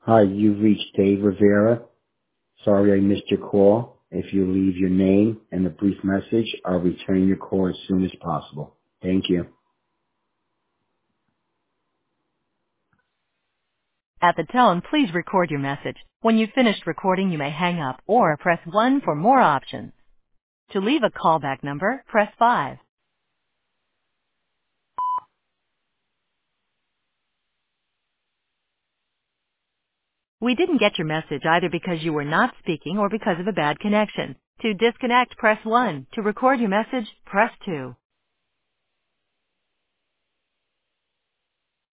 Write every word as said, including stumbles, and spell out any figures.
Hi, you've reached Dave Rivera. Sorry I missed your call. If you leave your name and a brief message, I'll return your call as soon as possible. Thank you. At the tone, please record your message. When you've finished recording, you may hang up or press one for more options. To leave a callback number, press five. We didn't get your message either because you were not speaking or because of a bad connection. To disconnect, press one. To record your message, press two.